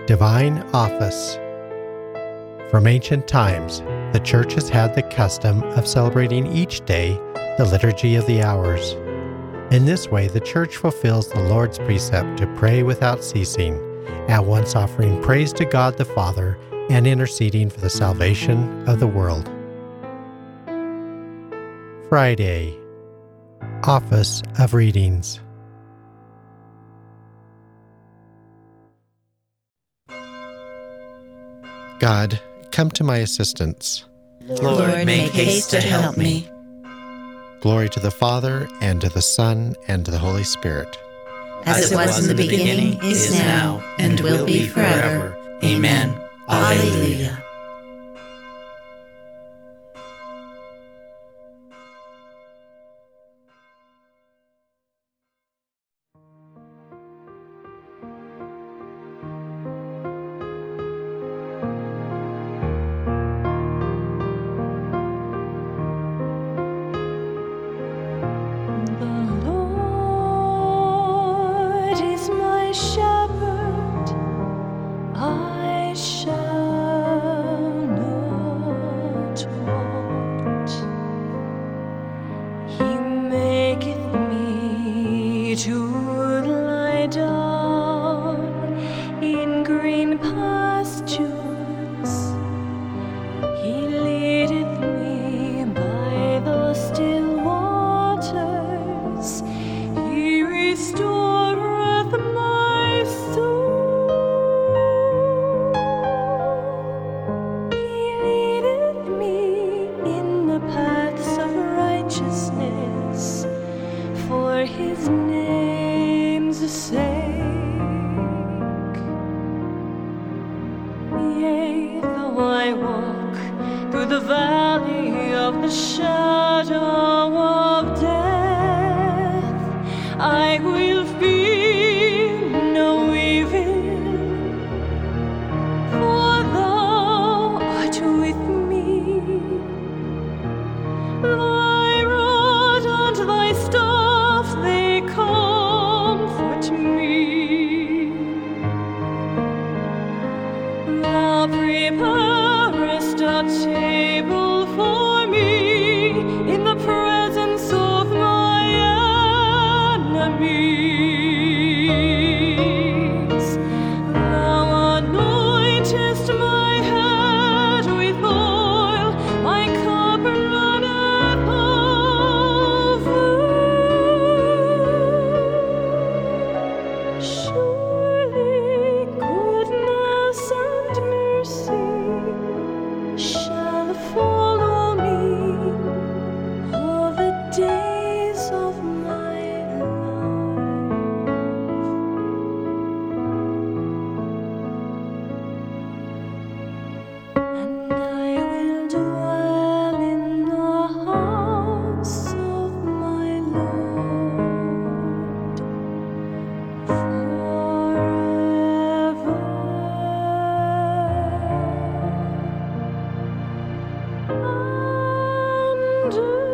Divine Office. From ancient times, the Church has had the custom of celebrating each day the Liturgy of the Hours. In this way, the Church fulfills the Lord's precept to pray without ceasing, at once offering praise to God the Father and interceding for the salvation of the world. Friday, Office of Readings. God, come to my assistance. Lord, make haste to help me. Glory to the Father, and to the Son, and to the Holy Spirit. As it was in the beginning, is now, and will be forever. Amen. Alleluia. Shepherd, I shall not want. He maketh me to lie down in green pastures. He leadeth me by the still waters. He restoreth my soul. He leadeth me in the paths of righteousness for his name's sake. Yea, though I walk through the valley of the shadow of death, I will fear no evil, for thou art with me. Thy rod and thy staff, they comfort me. Thou preparest a table for me in the presence of my enemies. Thou anointest my head with oil, my cup runneth over. Surely goodness and mercy shall follow me all the days of my life, and I will dwell in the house of my Lord forever. And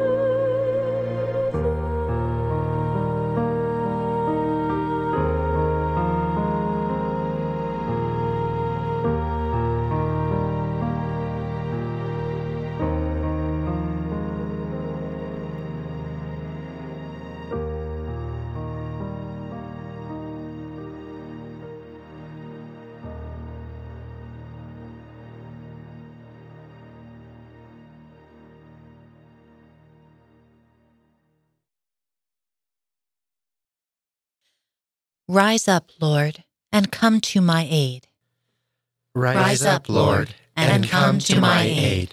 Rise up, Lord, and come to my aid. Rise up, Lord, and come to my aid.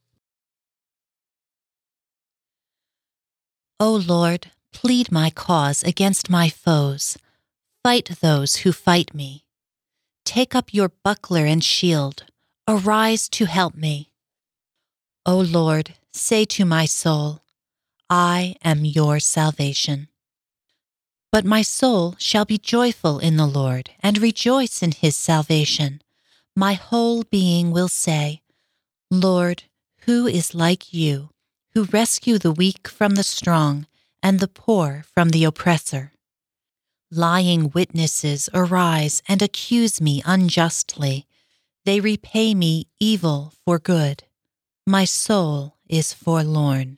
O Lord, plead my cause against my foes. Fight those who fight me. Take up your buckler and shield. Arise to help me. O Lord, say to my soul, I am your salvation. But my soul shall be joyful in the Lord, and rejoice in his salvation. My whole being will say, Lord, who is like you, who rescue the weak from the strong, and the poor from the oppressor? Lying witnesses arise and accuse me unjustly. They repay me evil for good. My soul is forlorn.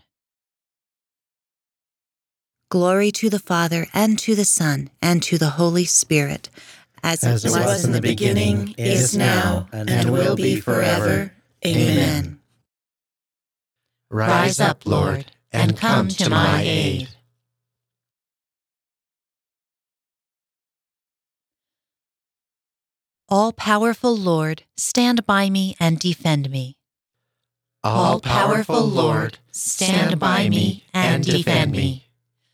Glory to the Father, and to the Son, and to the Holy Spirit, as it was in the beginning, is now, and will be forever. Amen. Rise up, Lord, and come to my aid. All-powerful Lord, stand by me and defend me. All-powerful Lord, stand by me and defend me.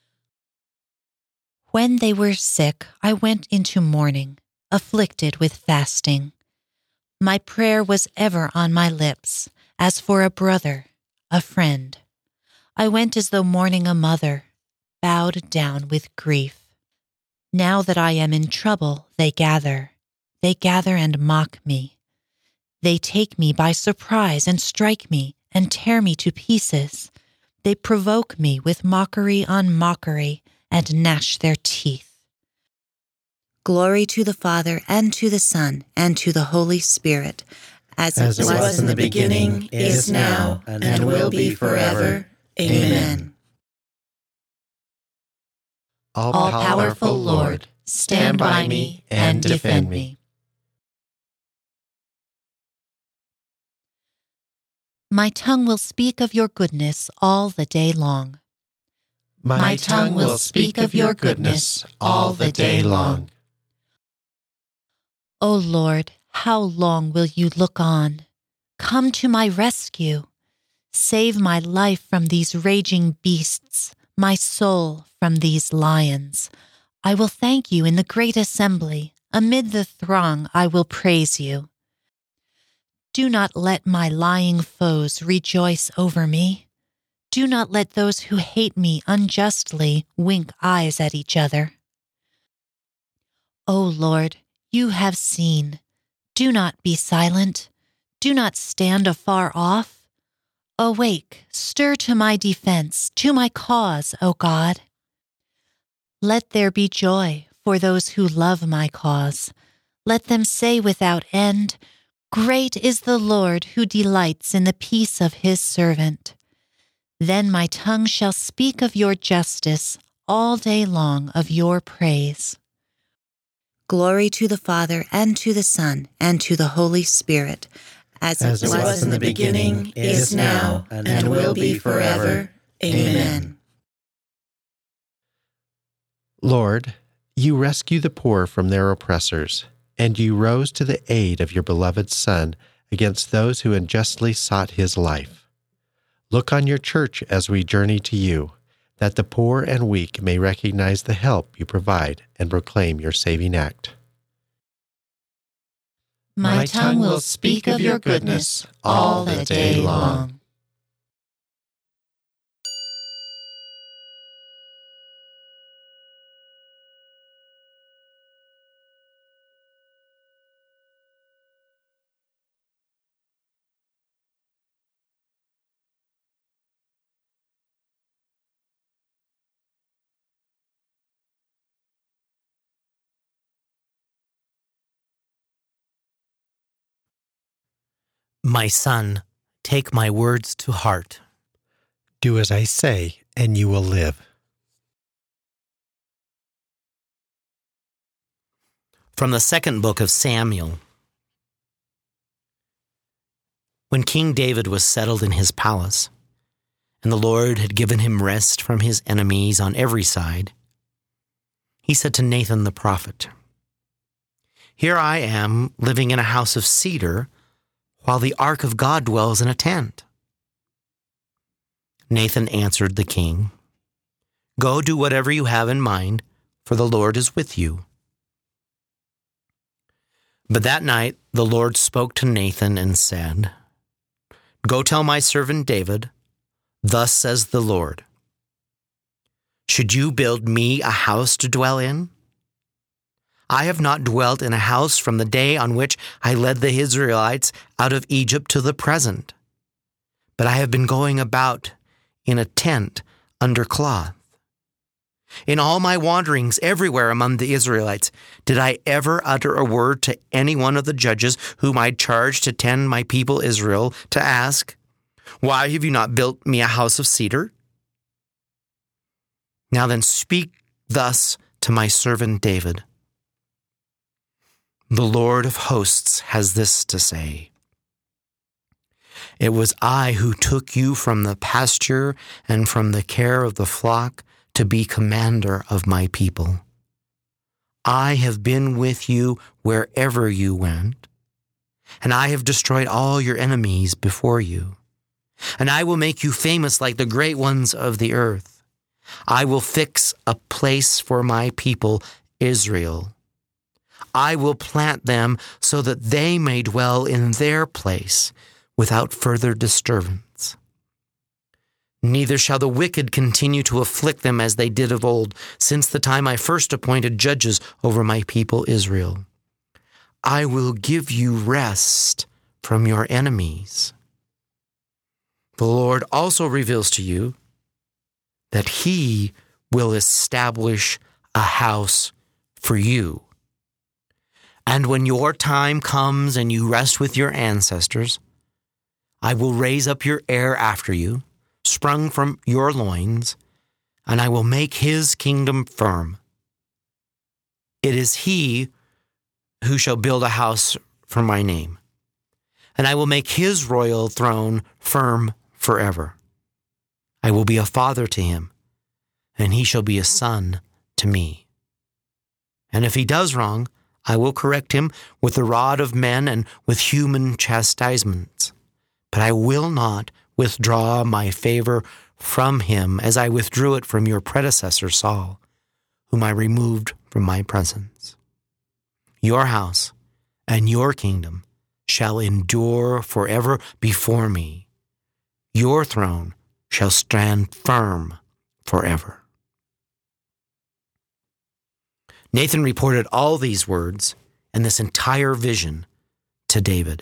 When they were sick, I went into mourning, afflicted with fasting. My prayer was ever on my lips, as for a brother, a friend. I went as though mourning a mother, bowed down with grief. Now that I am in trouble, they gather and mock me. They take me by surprise and strike me and tear me to pieces. They provoke me with mockery on mockery and gnash their teeth. Glory to the Father, and to the Son, and to the Holy Spirit, as it was in the beginning, is now, and will be forever. Amen. All-powerful Lord, stand by me and defend me. My tongue will speak of your goodness all the day long. My tongue will speak of your goodness all the day long. O Lord, how long will you look on? Come to my rescue. Save my life from these raging beasts, my soul from these lions. I will thank you in the great assembly. Amid the throng, I will praise you. Do not let my lying foes rejoice over me. Do not let those who hate me unjustly wink eyes at each other. O Lord, you have seen. Do not be silent. Do not stand afar off. Awake, stir to my defense, to my cause, O God. Let there be joy for those who love my cause. Let them say without end, Great is the Lord who delights in the peace of his servant. Then my tongue shall speak of your justice, all day long of your praise. Glory to the Father, and to the Son, and to the Holy Spirit, as it was in the beginning, is now, and will be forever. Amen. Lord, you rescue the poor from their oppressors, and you rose to the aid of your beloved Son against those who unjustly sought his life. Look on your church as we journey to you, that the poor and weak may recognize the help you provide and proclaim your saving act. My tongue will speak of your goodness all the day long. My son, take my words to heart. Do as I say, and you will live. From the second book of Samuel. When King David was settled in his palace, and the Lord had given him rest from his enemies on every side, he said to Nathan the prophet, Here I am living in a house of cedar, while the ark of God dwells in a tent. Nathan answered the king, Go do whatever you have in mind, for the Lord is with you. But that night the Lord spoke to Nathan and said, Go tell my servant David, Thus says the Lord, Should you build me a house to dwell in? I have not dwelt in a house from the day on which I led the Israelites out of Egypt to the present, but I have been going about in a tent under cloth. In all my wanderings everywhere among the Israelites, did I ever utter a word to any one of the judges whom I charged to tend my people Israel to ask, why have you not built me a house of cedar? Now then speak thus to my servant David. The Lord of hosts has this to say. It was I who took you from the pasture and from the care of the flock to be commander of my people. I have been with you wherever you went, and I have destroyed all your enemies before you. And I will make you famous like the great ones of the earth. I will fix a place for my people, Israel. I will plant them so that they may dwell in their place without further disturbance. Neither shall the wicked continue to afflict them as they did of old, since the time I first appointed judges over my people Israel. I will give you rest from your enemies. The Lord also reveals to you that He will establish a house for you. And when your time comes and you rest with your ancestors, I will raise up your heir after you, sprung from your loins, and I will make his kingdom firm. It is he who shall build a house for my name, and I will make his royal throne firm forever. I will be a father to him, and he shall be a son to me. And if he does wrong, I will correct him with the rod of men and with human chastisements. But I will not withdraw my favor from him as I withdrew it from your predecessor Saul, whom I removed from my presence. Your house and your kingdom shall endure forever before me. Your throne shall stand firm forever. Nathan reported all these words and this entire vision to David.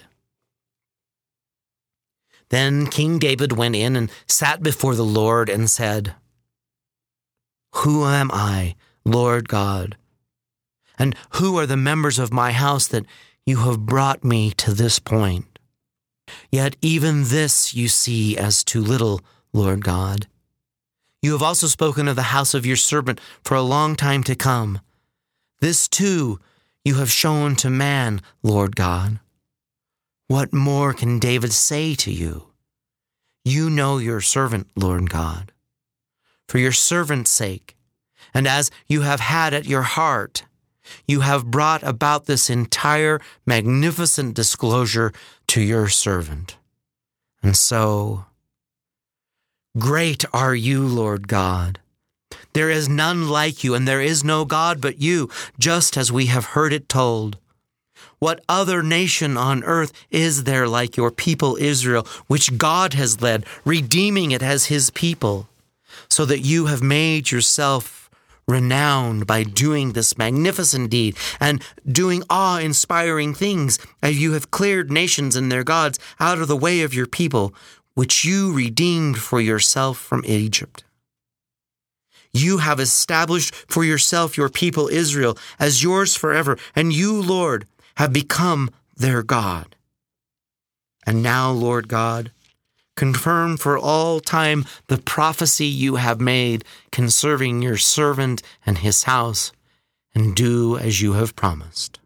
Then King David went in and sat before the Lord and said, Who am I, Lord God? And who are the members of my house that you have brought me to this point? Yet even this you see as too little, Lord God. You have also spoken of the house of your servant for a long time to come. This too you have shown to man, Lord God. What more can David say to you? You know your servant, Lord God. For your servant's sake, and as you have had at your heart, you have brought about this entire magnificent disclosure to your servant. And so, great are you, Lord God. There is none like you, and there is no God but you, just as we have heard it told. What other nation on earth is there like your people Israel, which God has led, redeeming it as his people, so that you have made yourself renowned by doing this magnificent deed and doing awe-inspiring things, as you have cleared nations and their gods out of the way of your people, which you redeemed for yourself from Egypt. You have established for yourself your people Israel as yours forever, and you, Lord, have become their God. And now, Lord God, confirm for all time the prophecy you have made concerning your servant and his house, and do as you have promised.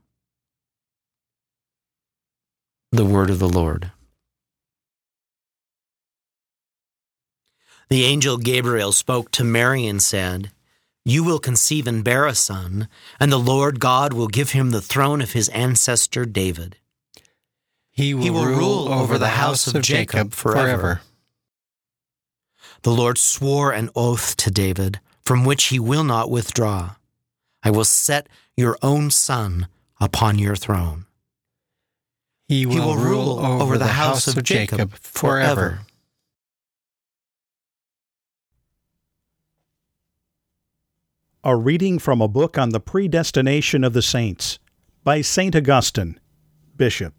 The word of the Lord. The angel Gabriel spoke to Mary and said, You will conceive and bear a son, and the Lord God will give him the throne of his ancestor David. He will rule over the house of Jacob forever. The Lord swore an oath to David, from which he will not withdraw. I will set your own son upon your throne. He will rule over the house of Jacob forever. A reading from a book on the predestination of the saints by St. Augustine, Bishop.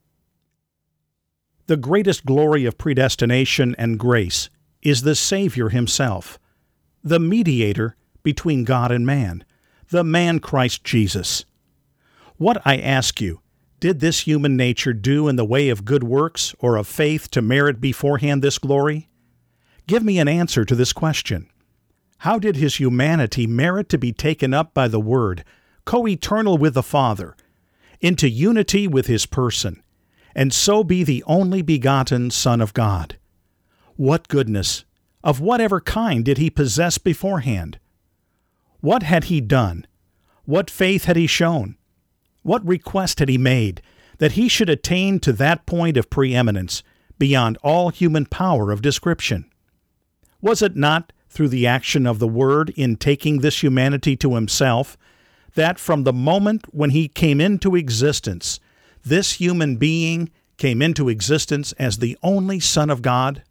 The greatest glory of predestination and grace is the Savior himself, the mediator between God and man, the man Christ Jesus. What, I ask you, did this human nature do in the way of good works or of faith to merit beforehand this glory? Give me an answer to this question. How did his humanity merit to be taken up by the Word, co-eternal with the Father, into unity with his person, and so be the only begotten Son of God? What goodness, of whatever kind, did he possess beforehand? What had he done? What faith had he shown? What request had he made that he should attain to that point of preeminence beyond all human power of description? Was it not through the action of the Word in taking this humanity to himself that from the moment when he came into existence, this human being came into existence as the only Son of God?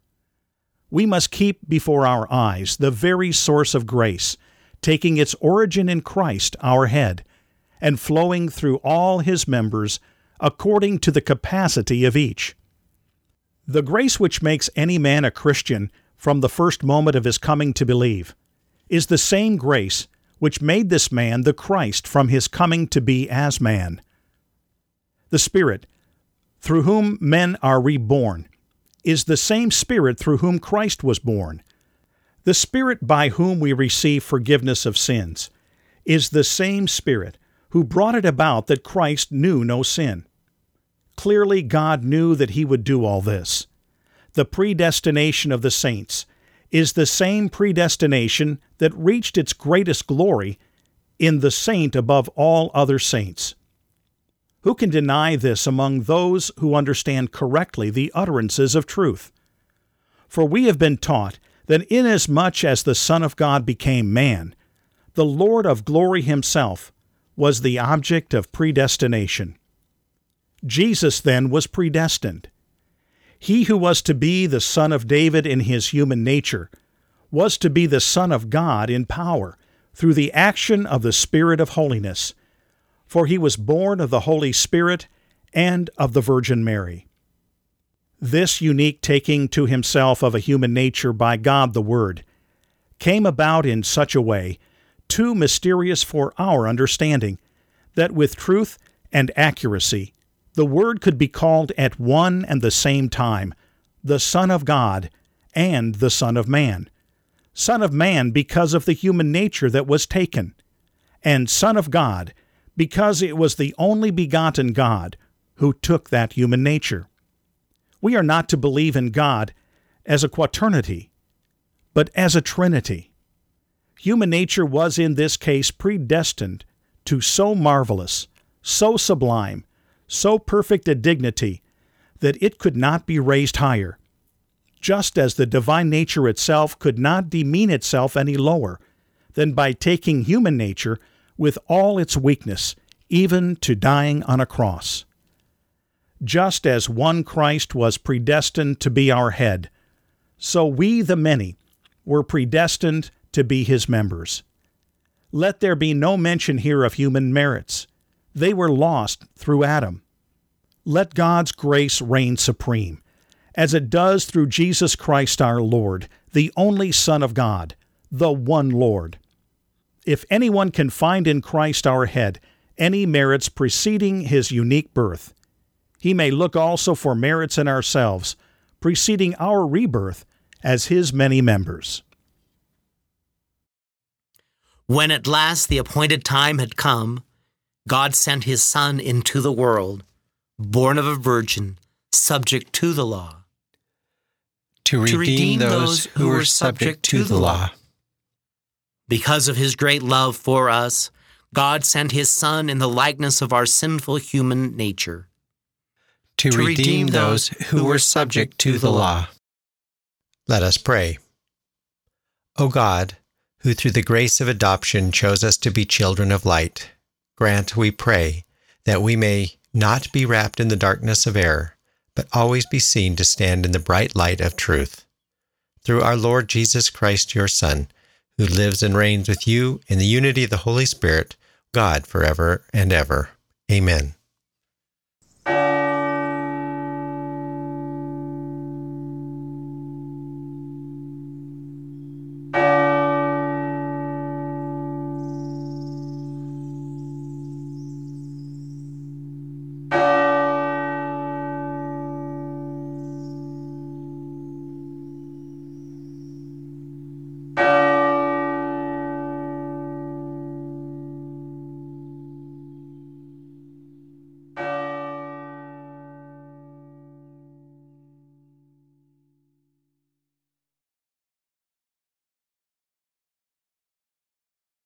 We must keep before our eyes the very source of grace, taking its origin in Christ, our head, and flowing through all his members according to the capacity of each. The grace which makes any man a Christian from the first moment of his coming to believe is the same grace which made this man the Christ from his coming to be as man. The Spirit, through whom men are reborn, is the same Spirit through whom Christ was born. The Spirit by whom we receive forgiveness of sins is the same Spirit who brought it about that Christ knew no sin. Clearly, God knew that he would do all this. The predestination of the saints is the same predestination that reached its greatest glory in the saint above all other saints. Who can deny this among those who understand correctly the utterances of truth? For we have been taught that inasmuch as the Son of God became man, the Lord of glory himself was the object of predestination. Jesus, then, was predestined. He who was to be the Son of David in his human nature was to be the Son of God in power through the action of the Spirit of holiness, for he was born of the Holy Spirit and of the Virgin Mary. This unique taking to himself of a human nature by God the Word came about in such a way, too mysterious for our understanding, that with truth and accuracy the Word could be called at one and the same time the Son of God and the Son of Man. Son of Man because of the human nature that was taken, and Son of God because it was the only begotten God who took that human nature. We are not to believe in God as a quaternity, but as a trinity. Human nature was in this case predestined to so marvelous, so sublime, so perfect a dignity that it could not be raised higher, just as the divine nature itself could not demean itself any lower than by taking human nature with all its weakness, even to dying on a cross. Just as one Christ was predestined to be our head, so we, the many, were predestined to be his members. Let there be no mention here of human merits. They were lost through Adam. Let God's grace reign supreme, as it does through Jesus Christ our Lord, the only Son of God, the one Lord. If anyone can find in Christ our head any merits preceding his unique birth, he may look also for merits in ourselves, preceding our rebirth as his many members. When at last the appointed time had come, God sent his Son into the world, born of a virgin, subject to the law, to redeem those who were subject to the law. Because of his great love for us, God sent his Son in the likeness of our sinful human nature, to redeem those who were subject to the law. Let us pray. O God, who through the grace of adoption chose us to be children of light, grant, we pray, that we may not be wrapped in the darkness of error, but always be seen to stand in the bright light of truth. Through our Lord Jesus Christ, your Son, who lives and reigns with you in the unity of the Holy Spirit, God, forever and ever. Amen.